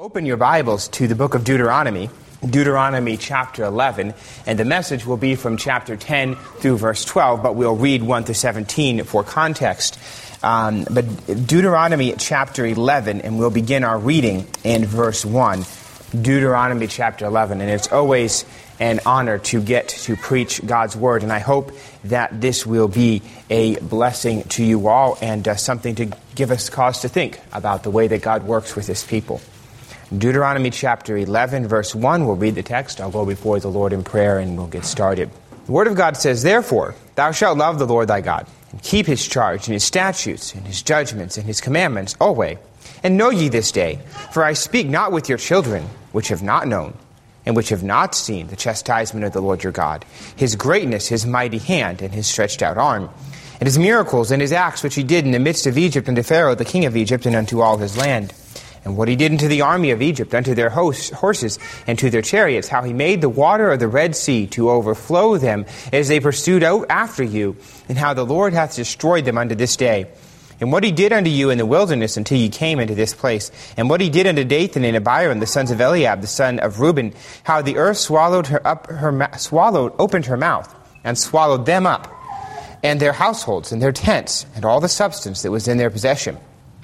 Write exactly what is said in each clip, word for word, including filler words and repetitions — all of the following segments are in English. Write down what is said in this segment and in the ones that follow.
Open your Bibles to the book of Deuteronomy, Deuteronomy chapter eleven, and the message will be from chapter ten through verse twelve, but we'll read one through seventeen for context. Um, but Deuteronomy chapter eleven, and we'll begin our reading in verse one. Deuteronomy chapter eleven, and it's always an honor to get to preach God's Word, and I hope that this will be a blessing to you all and uh, something to give us cause to think about the way that God works with His people. Deuteronomy chapter eleven, verse one, we'll read the text. I'll go before the Lord in prayer and we'll get started. The Word of God says, "Therefore, thou shalt love the Lord thy God, and keep His charge, and His statutes, and His judgments, and His commandments always. And know ye this day, for I speak not with your children, which have not known, and which have not seen the chastisement of the Lord your God, His greatness, His mighty hand, and His stretched out arm, and His miracles, and His acts which He did in the midst of Egypt, unto Pharaoh the king of Egypt, and unto all his land. And what He did unto the army of Egypt, unto their hosts, horses, and to their chariots, how He made the water of the Red Sea to overflow them as they pursued out after you, and how the Lord hath destroyed them unto this day. And what He did unto you in the wilderness until ye came into this place, and what He did unto Dathan and Abiram, the sons of Eliab, the son of Reuben, how the earth swallowed her up, her swallowed, opened her mouth, and swallowed them up, and their households, and their tents, and all the substance that was in their possession,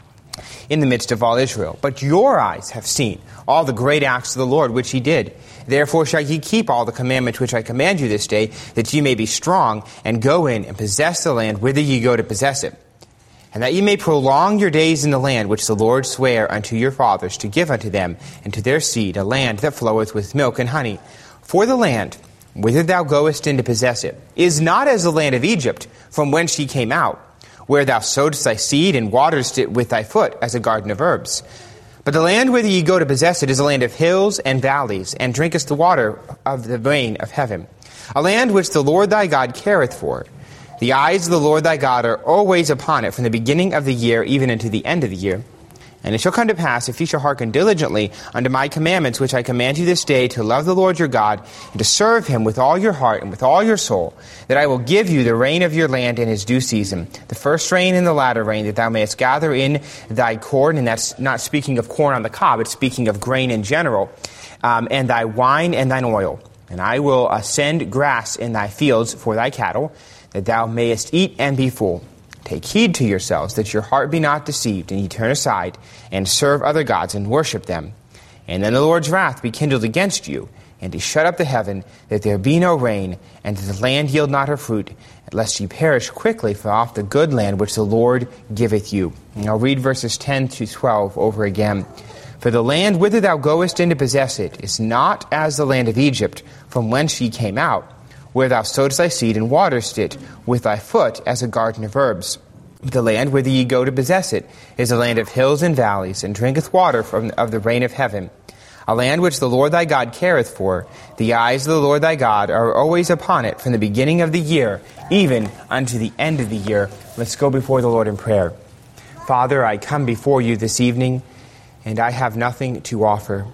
in the midst of all Israel. But your eyes have seen all the great acts of the Lord which He did. Therefore shall ye keep all the commandments which I command you this day, that ye may be strong, and go in and possess the land whither ye go to possess it. And that ye may prolong your days in the land which the Lord sware unto your fathers to give unto them and to their seed, a land that floweth with milk and honey. For the land whither thou goest in to possess it is not as the land of Egypt, from whence ye came out, where thou sowedst thy seed and waterest it with thy foot as a garden of herbs. But the land whither ye go to possess it is a land of hills and valleys, and drinkest the water of the rain of heaven, a land which the Lord thy God careth for. The eyes of the Lord thy God are always upon it, from the beginning of the year even unto the end of the year. And it shall come to pass, if ye shall hearken diligently unto my commandments which I command you this day, to love the Lord your God, and to serve Him with all your heart and with all your soul, that I will give you the rain of your land in his due season, the first rain and the latter rain, that thou mayest gather in thy corn," and that's not speaking of corn on the cob, it's speaking of grain in general, um, "and thy wine and thine oil. And I will uh, send grass in thy fields for thy cattle, that thou mayest eat and be full. Take heed to yourselves, that your heart be not deceived, and ye turn aside, and serve other gods, and worship them. And then the Lord's wrath be kindled against you, and He shut up the heaven, that there be no rain, and that the land yield not her fruit, lest ye perish quickly from off the good land which the Lord giveth you." And I'll read verses ten to twelve over again. "For the land whither thou goest in to possess it is not as the land of Egypt, from whence ye came out, where thou sowedst thy seed and waterest it with thy foot as a garden of herbs. But the land whither ye go to possess it is a land of hills and valleys, and drinketh water from of the rain of heaven, a land which the Lord thy God careth for. The eyes of the Lord thy God are always upon it, from the beginning of the year even unto the end of the year." Let's go before the Lord in prayer. Father, I come before you this evening, and I have nothing to offer,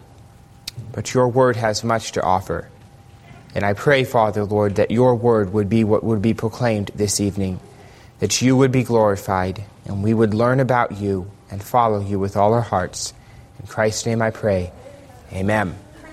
but your word has much to offer. And I pray, Father, Lord, that your word would be what would be proclaimed this evening, that you would be glorified, and we would learn about you and follow you with all our hearts. In Christ's name I pray. Amen.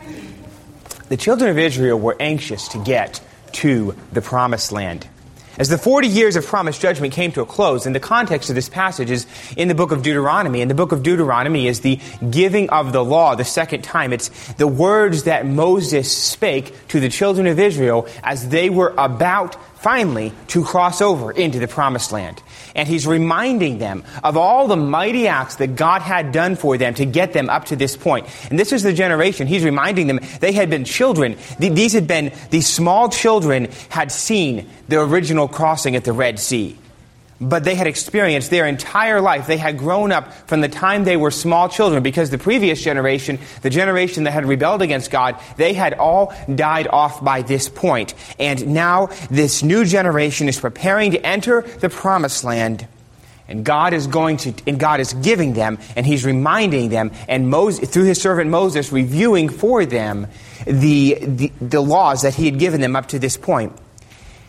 The children of Israel were anxious to get to the promised land. As the forty years of promised judgment came to a close, and the context of this passage is in the book of Deuteronomy, and the book of Deuteronomy is the giving of the law the second time. It's the words that Moses spake to the children of Israel as they were about finally to cross over into the promised land. And he's reminding them of all the mighty acts that God had done for them to get them up to this point. And this is the generation. He's reminding them they had been children. These had been, these small children had seen the original crossing at the Red Sea. But they had experienced their entire life. They had grown up from the time they were small children, because the previous generation, the generation that had rebelled against God, they had all died off by this point. And now this new generation is preparing to enter the promised land. And God is going to, and God is giving them, and He's reminding them, and Moses, through His servant Moses, reviewing for them the, the, the laws that He had given them up to this point.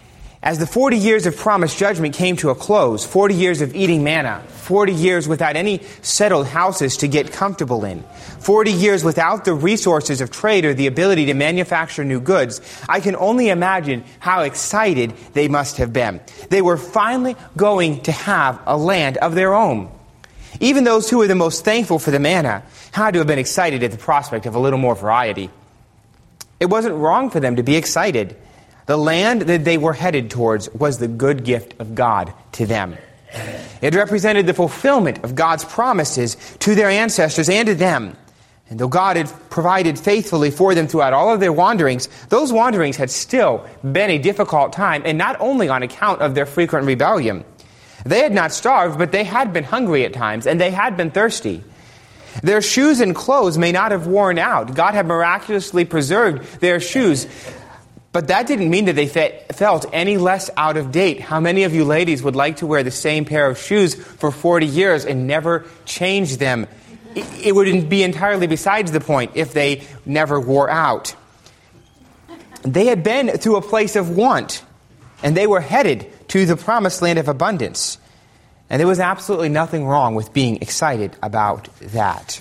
As the forty years of promised judgment came to a close, forty years of eating manna, forty years without any settled houses to get comfortable in, forty years without the resources of trade or the ability to manufacture new goods, I can only imagine how excited they must have been. They were finally going to have a land of their own. Even those who were the most thankful for the manna had to have been excited at the prospect of a little more variety. It wasn't wrong for them to be excited. The land that they were headed towards was the good gift of God to them. It represented the fulfillment of God's promises to their ancestors and to them. And though God had provided faithfully for them throughout all of their wanderings, those wanderings had still been a difficult time, and not only on account of their frequent rebellion. They had not starved, but they had been hungry at times, and they had been thirsty. Their shoes and clothes may not have worn out. God had miraculously preserved their shoes. But that didn't mean that they fe- felt any less out of date. How many of you ladies would like to wear the same pair of shoes for forty years and never change them? It, it would be entirely besides the point if they never wore out. They had been through a place of want, and they were headed to the promised land of abundance. And there was absolutely nothing wrong with being excited about that.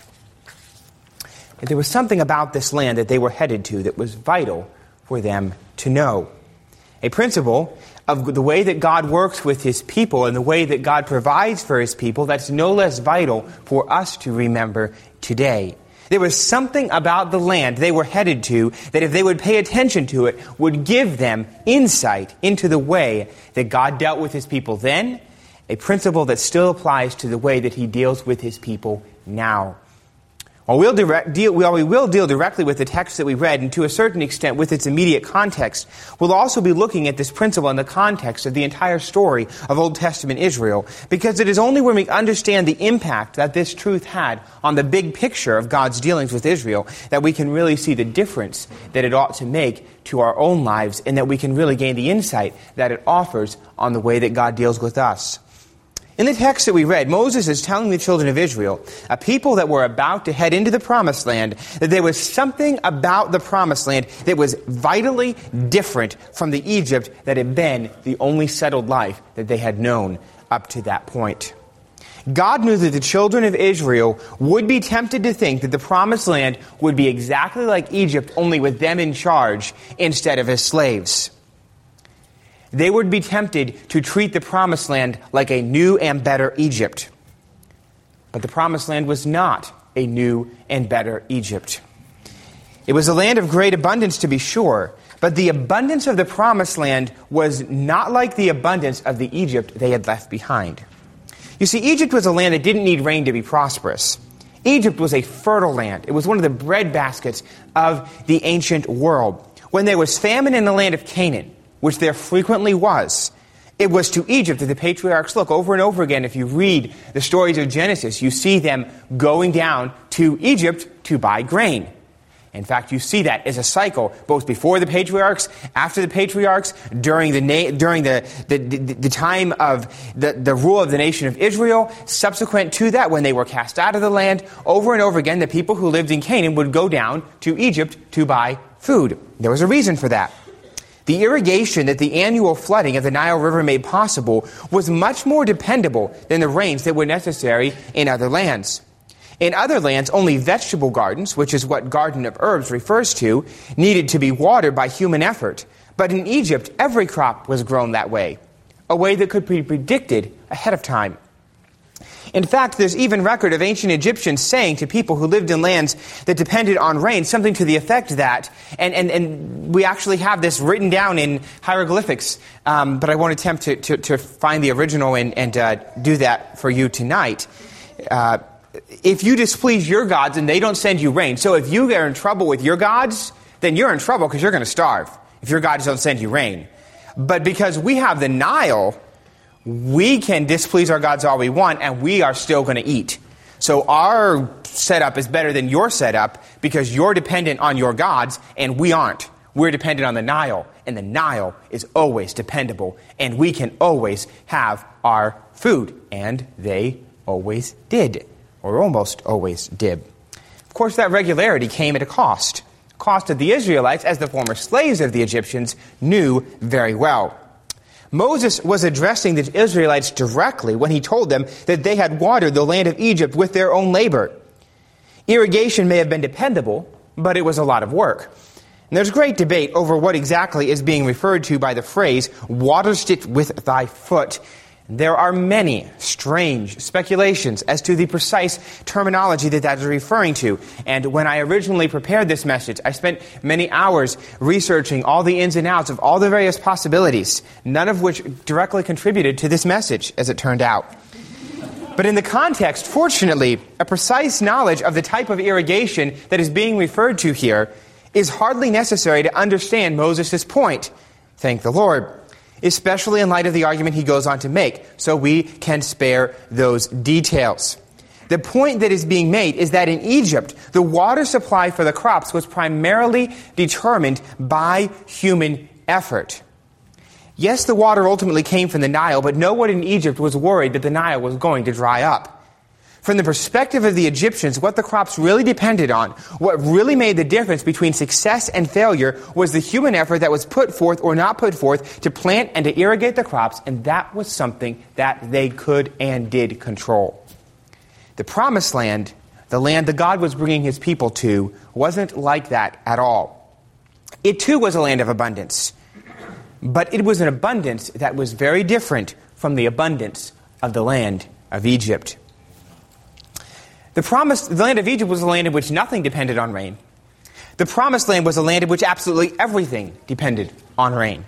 And there was something about this land that they were headed to that was vital for them to know. A principle of the way that God works with His people and the way that God provides for His people that's no less vital for us to remember today. There was something about the land they were headed to that if they would pay attention to it would give them insight into the way that God dealt with His people then, a principle that still applies to the way that He deals with His people now. While we'll direct, deal, while we will deal directly with the text that we read, and to a certain extent with its immediate context, we'll also be looking at this principle in the context of the entire story of Old Testament Israel, because it is only when we understand the impact that this truth had on the big picture of God's dealings with Israel that we can really see the difference that it ought to make to our own lives, and that we can really gain the insight that it offers on the way that God deals with us. In the text that we read, Moses is telling the children of Israel, a people that were about to head into the Promised Land, that there was something about the Promised Land that was vitally different from the Egypt that had been the only settled life that they had known up to that point. God knew that the children of Israel would be tempted to think that the Promised Land would be exactly like Egypt, only with them in charge instead of as slaves. They would be tempted to treat the Promised Land like a new and better Egypt. But the Promised Land was not a new and better Egypt. It was a land of great abundance, to be sure, but the abundance of the Promised Land was not like the abundance of the Egypt they had left behind. You see, Egypt was a land that didn't need rain to be prosperous. Egypt was a fertile land. It was one of the breadbaskets of the ancient world. When there was famine in the land of Canaan, which there frequently was, it was to Egypt that the patriarchs look. Over and over again, if you read the stories of Genesis, you see them going down to Egypt to buy grain. In fact, you see that as a cycle, both before the patriarchs, after the patriarchs, during the na- during the, the, the, the time of the, the rule of the nation of Israel, subsequent to that, when they were cast out of the land, over and over again, the people who lived in Canaan would go down to Egypt to buy food. There was a reason for that. The irrigation that the annual flooding of the Nile River made possible was much more dependable than the rains that were necessary in other lands. In other lands, only vegetable gardens, which is what Garden of Herbs refers to, needed to be watered by human effort. But in Egypt, every crop was grown that way, a way that could be predicted ahead of time. In fact, there's even record of ancient Egyptians saying to people who lived in lands that depended on rain something to the effect that, and, and, and we actually have this written down in hieroglyphics, um, but I won't attempt to, to, to find the original and, and uh, do that for you tonight. Uh, if you displease your gods and they don't send you rain, so if you are in trouble with your gods, then you're in trouble because you're going to starve if your gods don't send you rain. But because we have the Nile, we can displease our gods all we want, and we are still going to eat. So our setup is better than your setup because you're dependent on your gods, and we aren't. We're dependent on the Nile, and the Nile is always dependable, and we can always have our food. And they always did, or almost always did. Of course, that regularity came at a cost. Cost that the Israelites, as the former slaves of the Egyptians, knew very well. Moses was addressing the Israelites directly when he told them that they had watered the land of Egypt with their own labor. Irrigation may have been dependable, but it was a lot of work. And there's great debate over what exactly is being referred to by the phrase, waterst it with thy foot. There are many strange speculations as to the precise terminology that that is referring to. And when I originally prepared this message, I spent many hours researching all the ins and outs of all the various possibilities, none of which directly contributed to this message, as it turned out. But in the context, fortunately, a precise knowledge of the type of irrigation that is being referred to here is hardly necessary to understand Moses' point. Thank the Lord. Especially in light of the argument he goes on to make, so we can spare those details. The point that is being made is that in Egypt, the water supply for the crops was primarily determined by human effort. Yes, the water ultimately came from the Nile, but no one in Egypt was worried that the Nile was going to dry up. From the perspective of the Egyptians, what the crops really depended on, what really made the difference between success and failure, was the human effort that was put forth or not put forth to plant and to irrigate the crops, and that was something that they could and did control. The Promised Land, the land that God was bringing his people to, wasn't like that at all. It too was a land of abundance, but it was an abundance that was very different from the abundance of the land of Egypt. The promised the land of Egypt was a land in which nothing depended on rain. The Promised Land was a land in which absolutely everything depended on rain.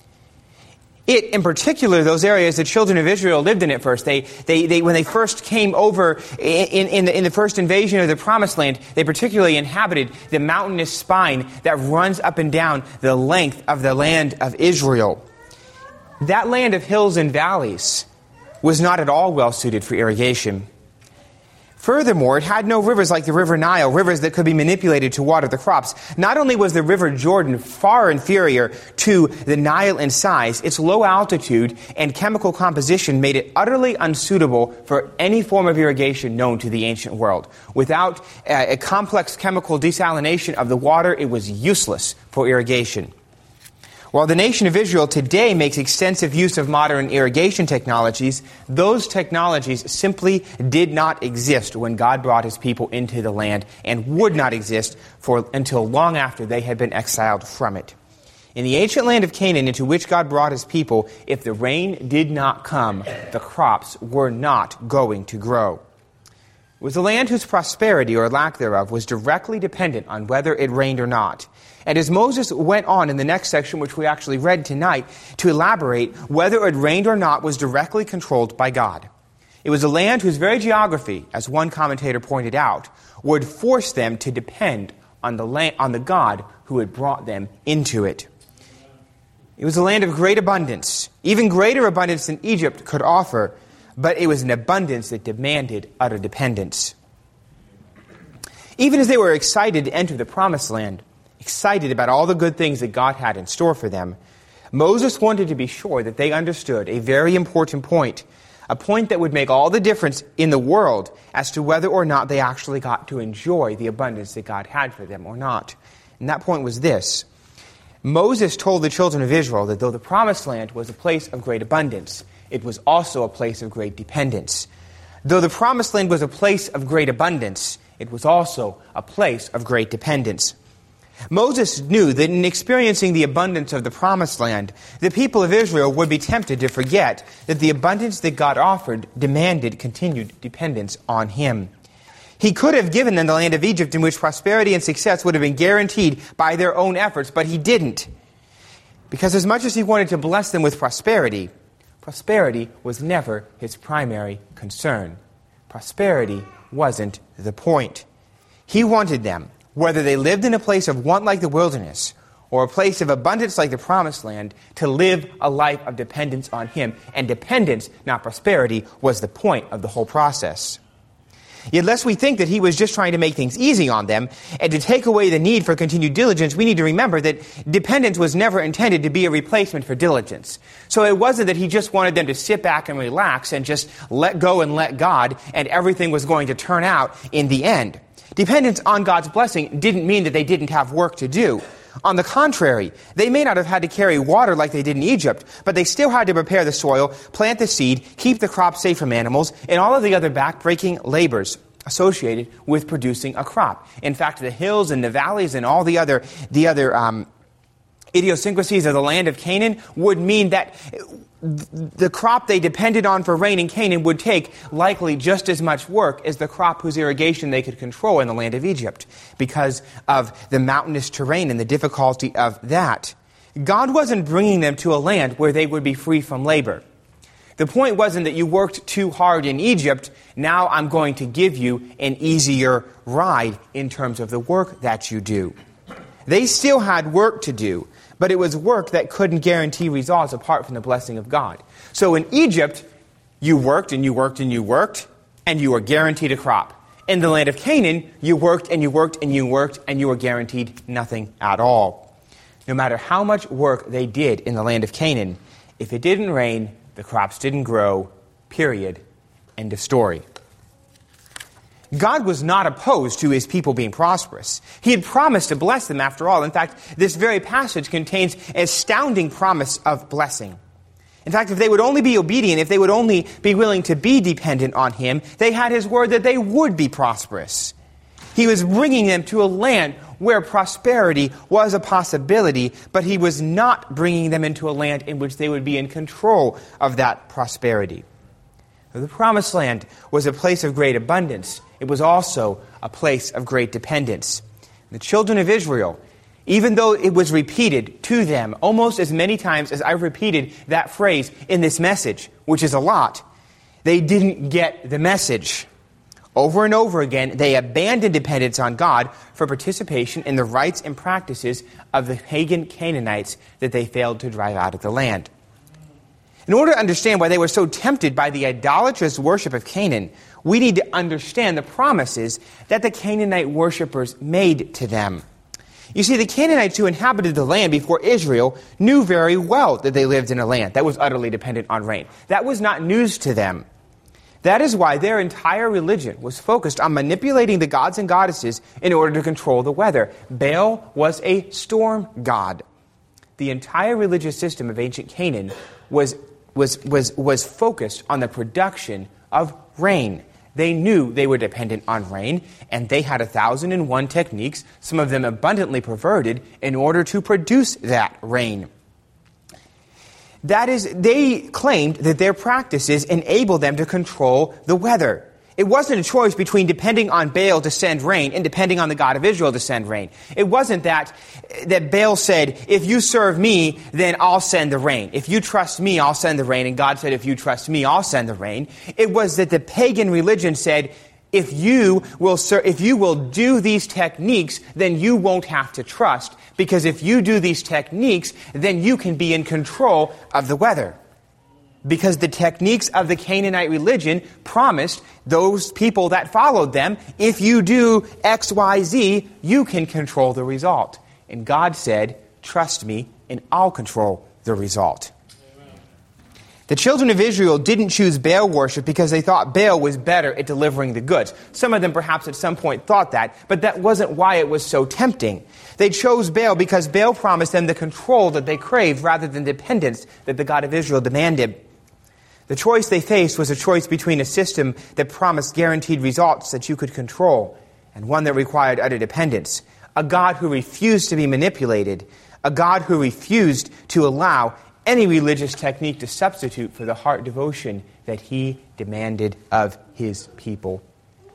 It, in particular, those areas the children of Israel lived in at first, they, they, they when they first came over in, in, the, in the first invasion of the Promised Land, they particularly inhabited the mountainous spine that runs up and down the length of the land of Israel. That land of hills and valleys was not at all well suited for irrigation. Furthermore, it had no rivers like the River Nile, rivers that could be manipulated to water the crops. Not only was the River Jordan far inferior to the Nile in size, its low altitude and chemical composition made it utterly unsuitable for any form of irrigation known to the ancient world. Without uh, a complex chemical desalination of the water, it was useless for irrigation. While the nation of Israel today makes extensive use of modern irrigation technologies, those technologies simply did not exist when God brought his people into the land and would not exist for until long after they had been exiled from it. In the ancient land of Canaan into which God brought his people, if the rain did not come, the crops were not going to grow. It was a land whose prosperity or lack thereof was directly dependent on whether it rained or not. And as Moses went on in the next section, which we actually read tonight, to elaborate, whether it rained or not was directly controlled by God. It was a land whose very geography, as one commentator pointed out, would force them to depend on the land, on the God who had brought them into it. It was a land of great abundance, even greater abundance than Egypt could offer, but it was an abundance that demanded utter dependence. Even as they were excited to enter the Promised Land, excited about all the good things that God had in store for them, Moses wanted to be sure that they understood a very important point, a point that would make all the difference in the world as to whether or not they actually got to enjoy the abundance that God had for them or not. And that point was this. Moses told the children of Israel that though the Promised Land was a place of great abundance, it was also a place of great dependence. Though the Promised Land was a place of great abundance, it was also a place of great dependence. Moses knew that in experiencing the abundance of the Promised Land, the people of Israel would be tempted to forget that the abundance that God offered demanded continued dependence on him. He could have given them the land of Egypt in which prosperity and success would have been guaranteed by their own efforts, but he didn't. Because as much as he wanted to bless them with prosperity, prosperity was never his primary concern. Prosperity wasn't the point. He wanted them, whether they lived in a place of want like the wilderness or a place of abundance like the Promised Land, to live a life of dependence on him. And dependence, not prosperity, was the point of the whole process. Yet lest we think that he was just trying to make things easy on them and to take away the need for continued diligence, we need to remember that dependence was never intended to be a replacement for diligence. So it wasn't that he just wanted them to sit back and relax and just let go and let God and everything was going to turn out in the end. Dependence on God's blessing didn't mean that they didn't have work to do. On the contrary, they may not have had to carry water like they did in Egypt, but they still had to prepare the soil, plant the seed, keep the crop safe from animals, and all of the other backbreaking labors associated with producing a crop. In fact, the hills and the valleys and all the other the other um, idiosyncrasies of the land of Canaan would mean that the crop they depended on for rain in Canaan would take likely just as much work as the crop whose irrigation they could control in the land of Egypt because of the mountainous terrain and the difficulty of that. God wasn't bringing them to a land where they would be free from labor. The point wasn't that you worked too hard in Egypt, now I'm going to give you an easier ride in terms of the work that you do. They still had work to do, but it was work that couldn't guarantee results apart from the blessing of God. So in Egypt, you worked and you worked and you worked, and you were guaranteed a crop. In the land of Canaan, you worked and you worked and you worked, and you were guaranteed nothing at all. No matter how much work they did in the land of Canaan, if it didn't rain, the crops didn't grow, period. End of story. God was not opposed to his people being prosperous. He had promised to bless them after all. In fact, this very passage contains an astounding promise of blessing. In fact, if they would only be obedient, if they would only be willing to be dependent on him, they had his word that they would be prosperous. He was bringing them to a land where prosperity was a possibility, but he was not bringing them into a land in which they would be in control of that prosperity. The promised land was a place of great abundance. It was also a place of great dependence. The children of Israel, even though it was repeated to them almost as many times as I've repeated that phrase in this message, which is a lot, they didn't get the message. Over and over again, they abandoned dependence on God for participation in the rites and practices of the pagan Canaanites that they failed to drive out of the land. In order to understand why they were so tempted by the idolatrous worship of Canaan, we need to understand the promises that the Canaanite worshippers made to them. You see, the Canaanites who inhabited the land before Israel knew very well that they lived in a land that was utterly dependent on rain. That was not news to them. That is why their entire religion was focused on manipulating the gods and goddesses in order to control the weather. Baal was a storm god. The entire religious system of ancient Canaan was, was, was, was focused on the production of rain. They knew they were dependent on rain, and they had a thousand and one techniques, some of them abundantly perverted, in order to produce that rain. That is, they claimed that their practices enabled them to control the weather. It wasn't a choice between depending on Baal to send rain and depending on the God of Israel to send rain. It wasn't that, that Baal said, if you serve me, then I'll send the rain. If you trust me, I'll send the rain. And God said, if you trust me, I'll send the rain. It was that the pagan religion said, if you will ser- if you will do these techniques, then you won't have to trust. Because if you do these techniques, then you can be in control of the weather. Because the techniques of the Canaanite religion promised those people that followed them, if you do X, Y, Z, you can control the result. And God said, trust me, and I'll control the result. The children of Israel didn't choose Baal worship because they thought Baal was better at delivering the goods. Some of them perhaps at some point thought that, but that wasn't why it was so tempting. They chose Baal because Baal promised them the control that they craved rather than dependence that the God of Israel demanded. The choice they faced was a choice between a system that promised guaranteed results that you could control and one that required utter dependence. A God who refused to be manipulated. A God who refused to allow any religious technique to substitute for the heart devotion that he demanded of his people.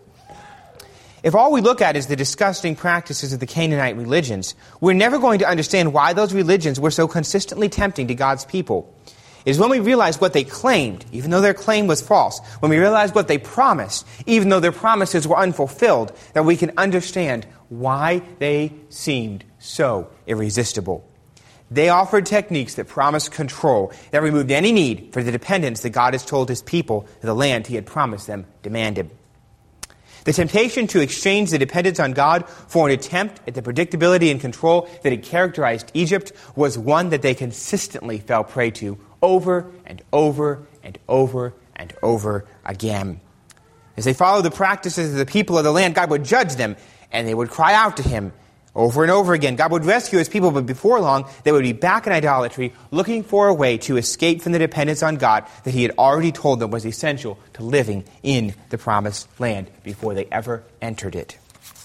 If all we look at is the disgusting practices of the Canaanite religions, we're never going to understand why those religions were so consistently tempting to God's people. It is when we realize what they claimed, even though their claim was false, when we realize what they promised, even though their promises were unfulfilled, that we can understand why they seemed so irresistible. They offered techniques that promised control, that removed any need for the dependence that God has told his people that the land he had promised them demanded. The temptation to exchange the dependence on God for an attempt at the predictability and control that had characterized Egypt was one that they consistently fell prey to over and over and over and over again. As they followed the practices of the people of the land, God would judge them, and they would cry out to him, Over and over again, God would rescue his people, but before long, they would be back in idolatry, looking for a way to escape from the dependence on God that he had already told them was essential to living in the promised land before they ever entered it.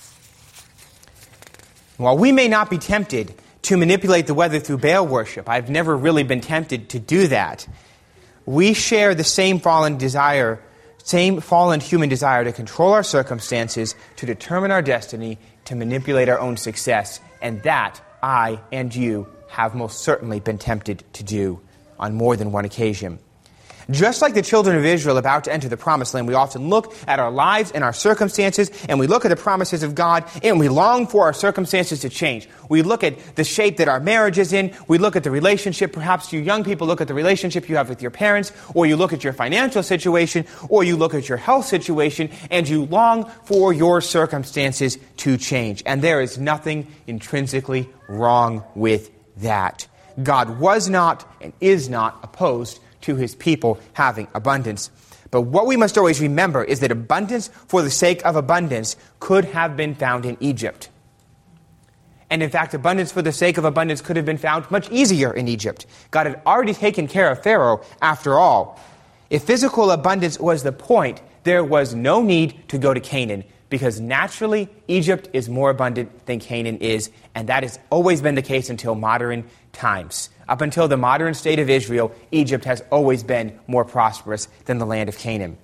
While we may not be tempted to manipulate the weather through Baal worship, I've never really been tempted to do that. We share the same fallen desire, same fallen human desire to control our circumstances, to determine our destiny, to manipulate our own success. And that I and you have most certainly been tempted to do on more than one occasion. Just like the children of Israel about to enter the promised land, we often look at our lives and our circumstances, and we look at the promises of God, and we long for our circumstances to change. We look at the shape that our marriage is in. We look at the relationship. Perhaps you young people look at the relationship you have with your parents, or you look at your financial situation, or you look at your health situation, and you long for your circumstances to change. And there is nothing intrinsically wrong with that. God was not and is not opposed to his people having abundance. But what we must always remember is that abundance for the sake of abundance could have been found in Egypt. And in fact, abundance for the sake of abundance could have been found much easier in Egypt. God had already taken care of Pharaoh after all. If physical abundance was the point, there was no need to go to Canaan, because naturally Egypt is more abundant than Canaan is, and that has always been the case until modern times. Up until the modern state of Israel, Egypt has always been more prosperous than the land of Canaan.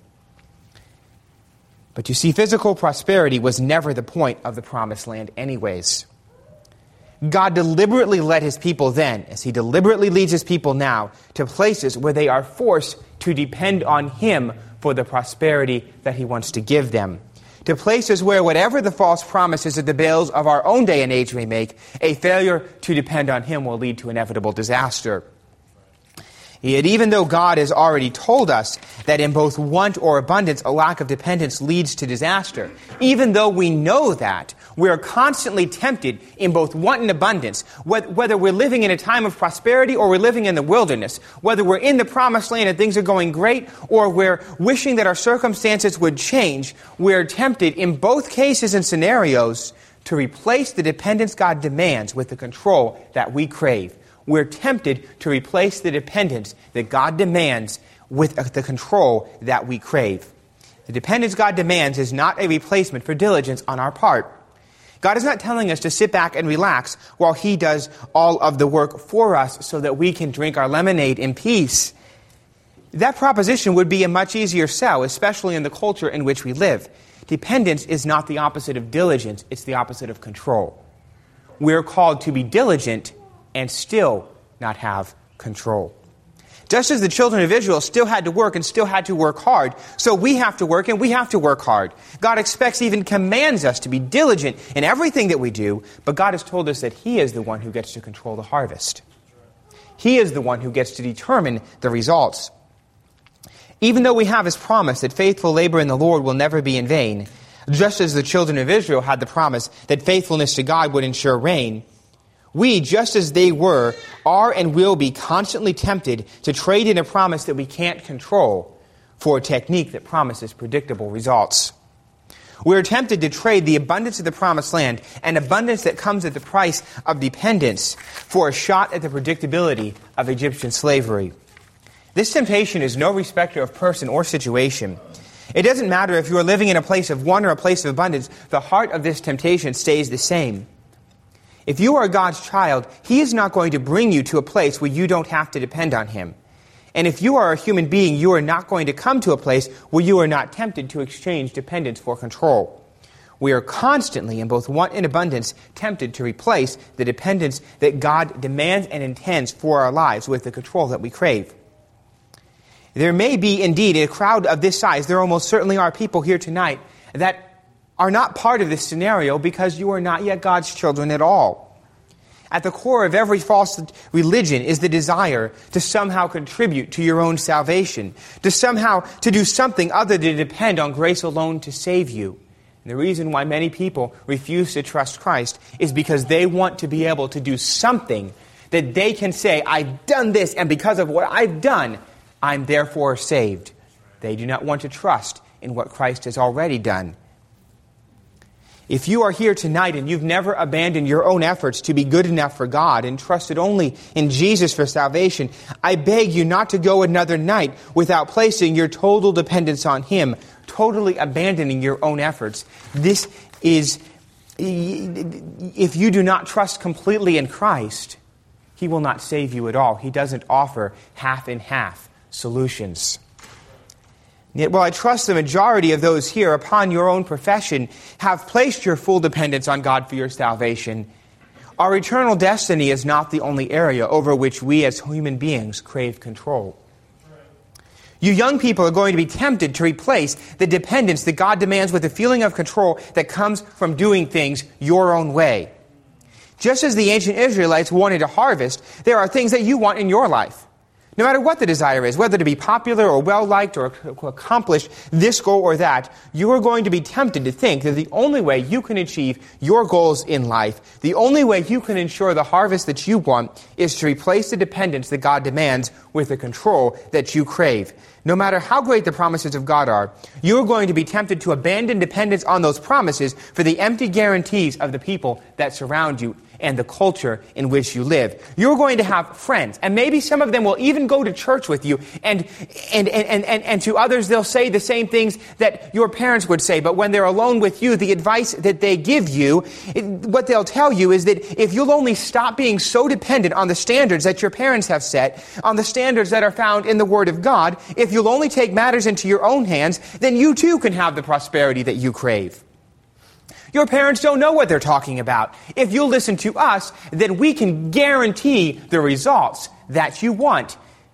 But you see, physical prosperity was never the point of the promised land anyways. God deliberately led his people then, as he deliberately leads his people now, to places where they are forced to depend on him for the prosperity that he wants to give them. To places where whatever the false promises of the Baals of our own day and age may make, a failure to depend on him will lead to inevitable disaster. Yet even though God has already told us that in both want or abundance, a lack of dependence leads to disaster, even though we know that, we are constantly tempted in both want and abundance, whether we're living in a time of prosperity or we're living in the wilderness, whether we're in the promised land and things are going great, or we're wishing that our circumstances would change, we're tempted in both cases and scenarios to replace the dependence God demands with the control that we crave. We're tempted to replace the dependence that God demands with the control that we crave. The dependence God demands is not a replacement for diligence on our part. God is not telling us to sit back and relax while he does all of the work for us so that we can drink our lemonade in peace. That proposition would be a much easier sell, especially in the culture in which we live. Dependence is not the opposite of diligence, it's the opposite of control. We're called to be diligent and still not have control. Just as the children of Israel still had to work and still had to work hard, so we have to work and we have to work hard. God expects, even commands us to be diligent in everything that we do, but God has told us that he is the one who gets to control the harvest. He is the one who gets to determine the results. Even though we have his promise that faithful labor in the Lord will never be in vain, just as the children of Israel had the promise that faithfulness to God would ensure rain, we, just as they were, are and will be constantly tempted to trade in a promise that we can't control for a technique that promises predictable results. We're tempted to trade the abundance of the promised land, an abundance that comes at the price of dependence, for a shot at the predictability of Egyptian slavery. This temptation is no respecter of person or situation. It doesn't matter if you are living in a place of want or a place of abundance, the heart of this temptation stays the same. If you are God's child, he is not going to bring you to a place where you don't have to depend on him. And if you are a human being, you are not going to come to a place where you are not tempted to exchange dependence for control. We are constantly, in both want and abundance, tempted to replace the dependence that God demands and intends for our lives with the control that we crave. There may be, indeed, a crowd of this size, there almost certainly are people here tonight that are not part of this scenario because you are not yet God's children at all. At the core of every false religion is the desire to somehow contribute to your own salvation, to somehow to do something other than depend on grace alone to save you. And the reason why many people refuse to trust Christ is because they want to be able to do something that they can say, I've done this, and because of what I've done, I'm therefore saved. They do not want to trust in what Christ has already done. If you are here tonight and you've never abandoned your own efforts to be good enough for God and trusted only in Jesus for salvation, I beg you not to go another night without placing your total dependence on Him, totally abandoning your own efforts. This is, if you do not trust completely in Christ, He will not save you at all. He doesn't offer half and half solutions. Yet, while I trust the majority of those here, upon your own profession, have placed your full dependence on God for your salvation, our eternal destiny is not the only area over which we as human beings crave control. You young people are going to be tempted to replace the dependence that God demands with a feeling of control that comes from doing things your own way. Just as the ancient Israelites wanted a harvest, there are things that you want in your life. No matter what the desire is, whether to be popular or well-liked or accomplish this goal or that, you are going to be tempted to think that the only way you can achieve your goals in life, the only way you can ensure the harvest that you want, is to replace the dependence that God demands with the control that you crave. No matter how great the promises of God are, you are going to be tempted to abandon dependence on those promises for the empty guarantees of the people that surround you and the culture in which you live. You're going to have friends, and maybe some of them will even go to church with you, and and, and, and, and to others they'll say the same things that your parents would say, but when they're alone with you, the advice that they give you, it, what they'll tell you is that if you'll only stop being so dependent on the standards that your parents have set, on the standards that are found in the Word of God, if you'll only take matters into your own hands, then you too can have the prosperity that you crave. Your parents don't know what they're talking about. If you'll listen to us, then we can guarantee the results that you want.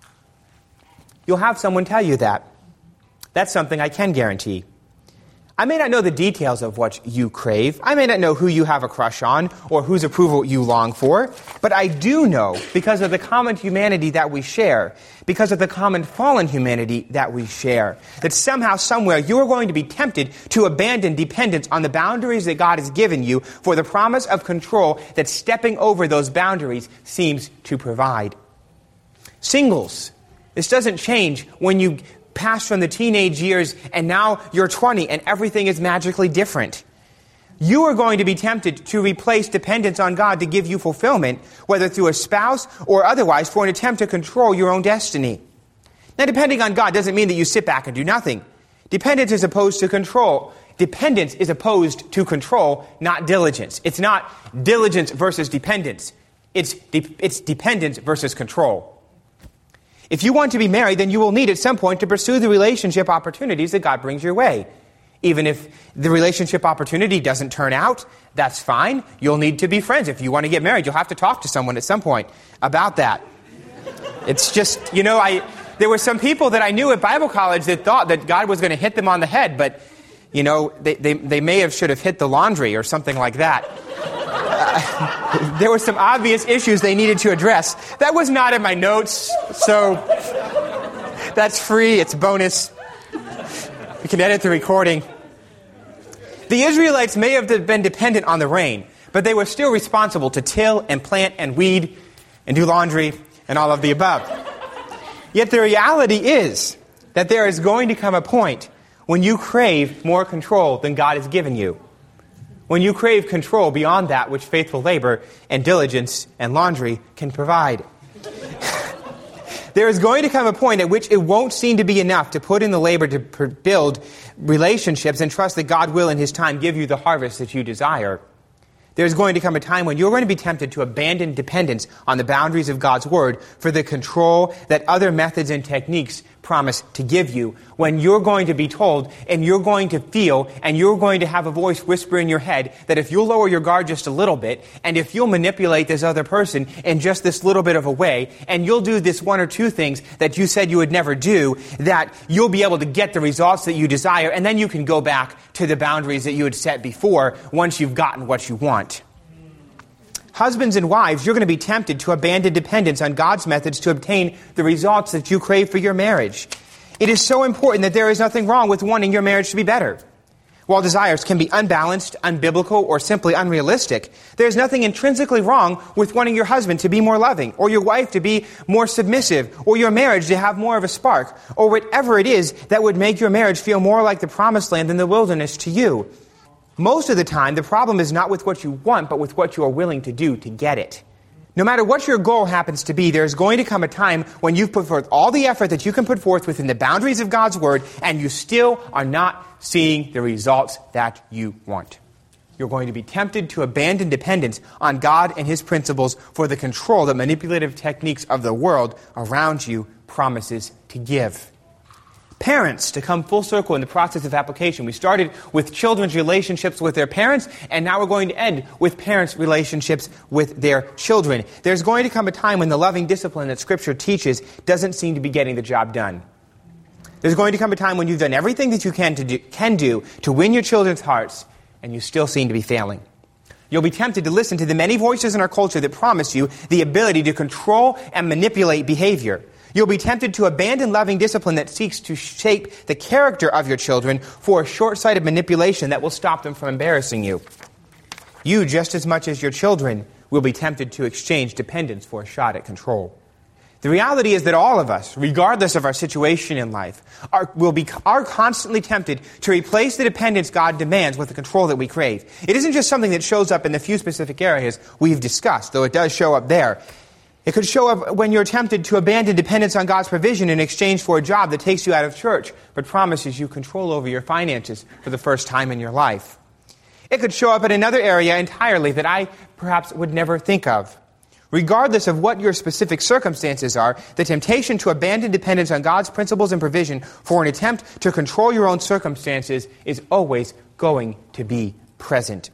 You'll have someone tell you that. That's something I can guarantee. I may not know the details of what you crave. I may not know who you have a crush on or whose approval you long for. But I do know, because of the common humanity that we share, because of the common fallen humanity that we share, that somehow, somewhere, you are going to be tempted to abandon dependence on the boundaries that God has given you for the promise of control that stepping over those boundaries seems to provide. Singles, this doesn't change when you pass from the teenage years and now you're twenty and everything is magically different. You are going to be tempted to replace dependence on God to give you fulfillment, whether through a spouse or otherwise, for an attempt to control your own destiny. Now, depending on God doesn't mean that you sit back and do nothing. Dependence is opposed to control. Dependence is opposed to control, not diligence. It's not diligence versus dependence. It's, de- it's dependence versus control. If you want to be married, then you will need at some point to pursue the relationship opportunities that God brings your way. Even if the relationship opportunity doesn't turn out, that's fine. You'll need to be friends. If you want to get married, you'll have to talk to someone at some point about that. It's just, you know, I there were some people that I knew at Bible college that thought that God was going to hit them on the head, but, you know, they, they, they may have should have hit the laundry or something like that. Uh, there were some obvious issues they needed to address. That was not in my notes, so that's free. It's bonus. We can edit the recording. The Israelites may have been dependent on the rain, but they were still responsible to till and plant and weed and do laundry and all of the above. Yet the reality is that there is going to come a point when you crave more control than God has given you. When you crave control beyond that which faithful labor and diligence and laundry can provide. There is going to come a point at which it won't seem to be enough to put in the labor to per- build relationships and trust that God will in His time give you the harvest that you desire. There's going to come a time when you're going to be tempted to abandon dependence on the boundaries of God's Word for the control that other methods and techniques promise to give you, when you're going to be told and you're going to feel and you're going to have a voice whisper in your head that if you'll lower your guard just a little bit and if you'll manipulate this other person in just this little bit of a way and you'll do this one or two things that you said you would never do, that you'll be able to get the results that you desire, and then you can go back to the boundaries that you had set before once you've gotten what you want. Husbands and wives, you're going to be tempted to abandon dependence on God's methods to obtain the results that you crave for your marriage. It is so important that there is nothing wrong with wanting your marriage to be better. While desires can be unbalanced, unbiblical, or simply unrealistic, there is nothing intrinsically wrong with wanting your husband to be more loving, or your wife to be more submissive, or your marriage to have more of a spark, or whatever it is that would make your marriage feel more like the promised land than the wilderness to you. Most of the time, the problem is not with what you want, but with what you are willing to do to get it. No matter what your goal happens to be, there's going to come a time when you've put forth all the effort that you can put forth within the boundaries of God's Word, and you still are not seeing the results that you want. You're going to be tempted to abandon dependence on God and His principles for the control that manipulative techniques of the world around you promises to give. Parents, to come full circle in the process of application. We started with children's relationships with their parents, and now we're going to end with parents' relationships with their children. There's going to come a time when the loving discipline that Scripture teaches doesn't seem to be getting the job done. There's going to come a time when you've done everything that you can, to do, can do to win your children's hearts, and you still seem to be failing. You'll be tempted to listen to the many voices in our culture that promise you the ability to control and manipulate behavior. You'll be tempted to abandon loving discipline that seeks to shape the character of your children for a short-sighted manipulation that will stop them from embarrassing you. You, just as much as your children, will be tempted to exchange dependence for a shot at control. The reality is that all of us, regardless of our situation in life, are, will be, are constantly tempted to replace the dependence God demands with the control that we crave. It isn't just something that shows up in the few specific areas we've discussed, though it does show up there. It could show up when you're tempted to abandon dependence on God's provision in exchange for a job that takes you out of church, but promises you control over your finances for the first time in your life. It could show up in another area entirely that I perhaps would never think of. Regardless of what your specific circumstances are, the temptation to abandon dependence on God's principles and provision for an attempt to control your own circumstances is always going to be present.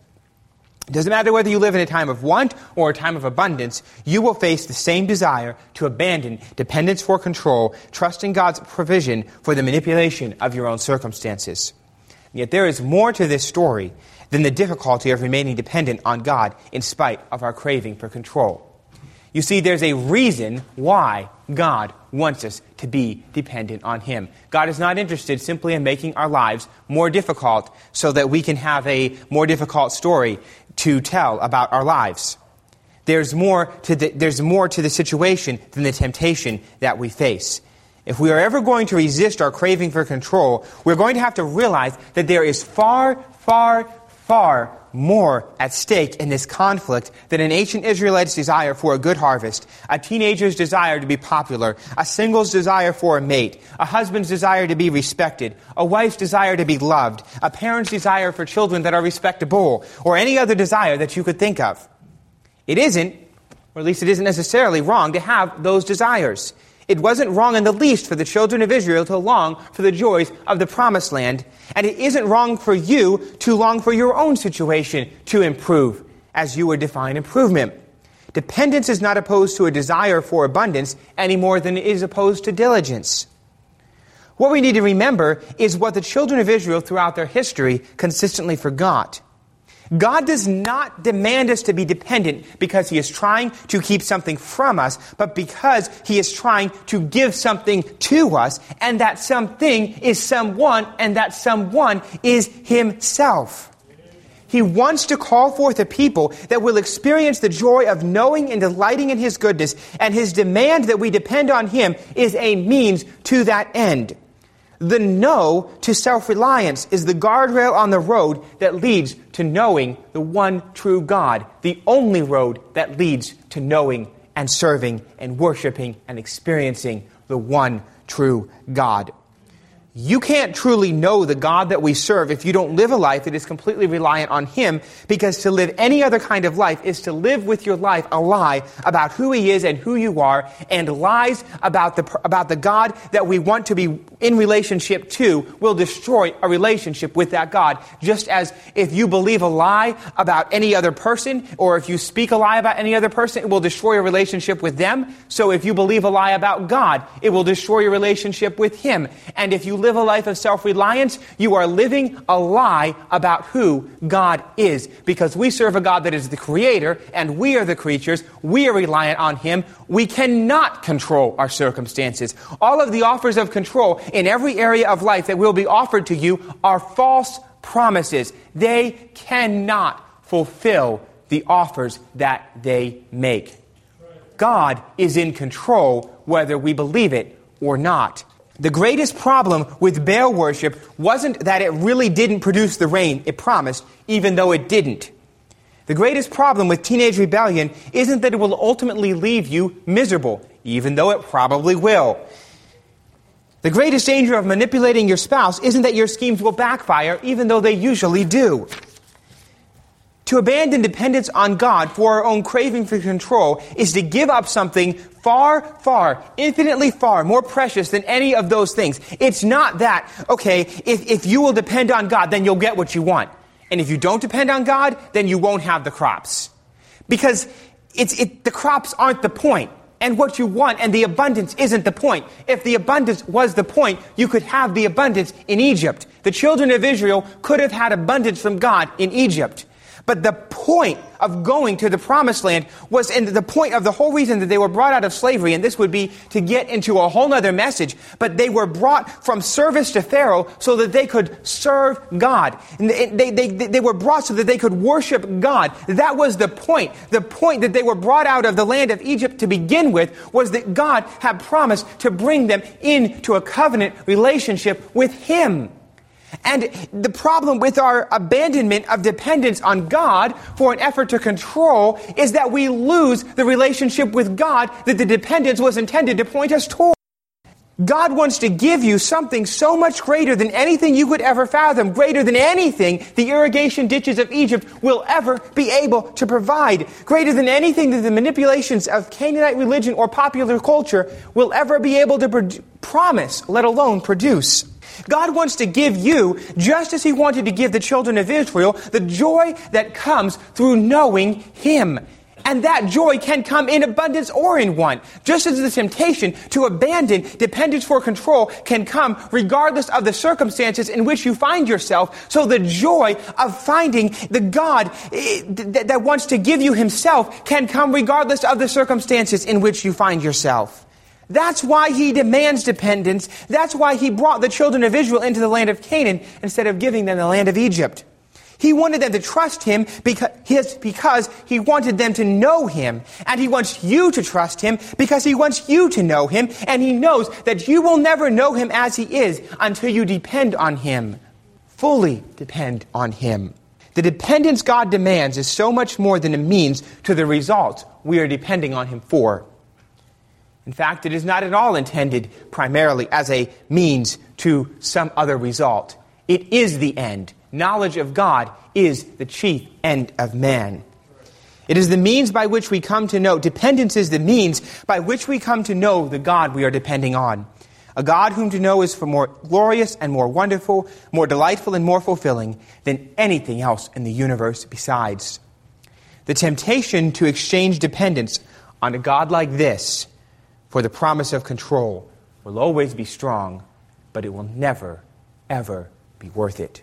It doesn't matter whether you live in a time of want or a time of abundance, you will face the same desire to abandon dependence for control, trusting God's provision for the manipulation of your own circumstances. Yet there is more to this story than the difficulty of remaining dependent on God in spite of our craving for control. You see, there's a reason why God wants us to be dependent on Him. God is not interested simply in making our lives more difficult so that we can have a more difficult story to tell about our lives. There's more to the, there's more to the situation than the temptation that we face. If we are ever going to resist our craving for control, we're going to have to realize that there is far, far, far more at stake in this conflict than an ancient Israelite's desire for a good harvest, a teenager's desire to be popular, a single's desire for a mate, a husband's desire to be respected, a wife's desire to be loved, a parent's desire for children that are respectable, or any other desire that you could think of. It isn't, or at least it isn't necessarily wrong, to have those desires. It wasn't wrong in the least for the children of Israel to long for the joys of the promised land. And it isn't wrong for you to long for your own situation to improve, as you would define improvement. Dependence is not opposed to a desire for abundance any more than it is opposed to diligence. What we need to remember is what the children of Israel throughout their history consistently forgot. God does not demand us to be dependent because He is trying to keep something from us, but because He is trying to give something to us, and that something is someone, and that someone is Himself. He wants to call forth a people that will experience the joy of knowing and delighting in His goodness, and His demand that we depend on Him is a means to that end. The no to self-reliance is the guardrail on the road that leads to knowing the one true God, the only road that leads to knowing and serving and worshiping and experiencing the one true God. You can't truly know the God that we serve if you don't live a life that is completely reliant on Him, because to live any other kind of life is to live with your life a lie about who He is and who you are, and lies about the about the God that we want to be in relationship to will destroy a relationship with that God. Just as if you believe a lie about any other person, or if you speak a lie about any other person, it will destroy a relationship with them. So if you believe a lie about God, it will destroy your relationship with Him. And if you live a life of self-reliance, you are living a lie about who God is. Because we serve a God that is the Creator, and we are the creatures. We are reliant on Him. We cannot control our circumstances. All of the offers of control in every area of life that will be offered to you are false promises. They cannot fulfill the offers that they make. God is in control whether we believe it or not. The greatest problem with Baal worship wasn't that it really didn't produce the rain it promised, even though it didn't. The greatest problem with teenage rebellion isn't that it will ultimately leave you miserable, even though it probably will. The greatest danger of manipulating your spouse isn't that your schemes will backfire, even though they usually do. To abandon dependence on God for our own craving for control is to give up something far, far, infinitely far more precious than any of those things. It's not that, okay, if, if you will depend on God, then you'll get what you want. And if you don't depend on God, then you won't have the crops. Because it's, it, the crops aren't the point. And what you want and the abundance isn't the point. If the abundance was the point, you could have the abundance in Egypt. The children of Israel could have had abundance from God in Egypt. But the point of going to the promised land was, and the point of the whole reason that they were brought out of slavery, and this would be to get into a whole other message, but they were brought from service to Pharaoh so that they could serve God. And they, they, they, they were brought so that they could worship God. That was the point. The point that they were brought out of the land of Egypt to begin with was that God had promised to bring them into a covenant relationship with Him. And the problem with our abandonment of dependence on God for an effort to control is that we lose the relationship with God that the dependence was intended to point us toward. God wants to give you something so much greater than anything you could ever fathom, greater than anything the irrigation ditches of Egypt will ever be able to provide, greater than anything that the manipulations of Canaanite religion or popular culture will ever be able to pro- promise, let alone produce. God wants to give you, just as He wanted to give the children of Israel, the joy that comes through knowing Him. And that joy can come in abundance or in want. Just as the temptation to abandon dependence for control can come regardless of the circumstances in which you find yourself, so the joy of finding the God that wants to give you Himself can come regardless of the circumstances in which you find yourself. That's why He demands dependence. That's why He brought the children of Israel into the land of Canaan instead of giving them the land of Egypt. He wanted them to trust Him because, because He wanted them to know Him. And He wants you to trust Him because He wants you to know Him. And He knows that you will never know Him as He is until you depend on Him. Fully depend on Him. The dependence God demands is so much more than a means to the result we are depending on Him for. In fact, it is not at all intended primarily as a means to some other result. It is the end. Knowledge of God is the chief end of man. It is the means by which we come to know. Dependence is the means by which we come to know the God we are depending on. A God whom to know is for more glorious and more wonderful, more delightful and more fulfilling than anything else in the universe besides. The temptation to exchange dependence on a God like this for the promise of control will always be strong, but it will never, ever be worth it.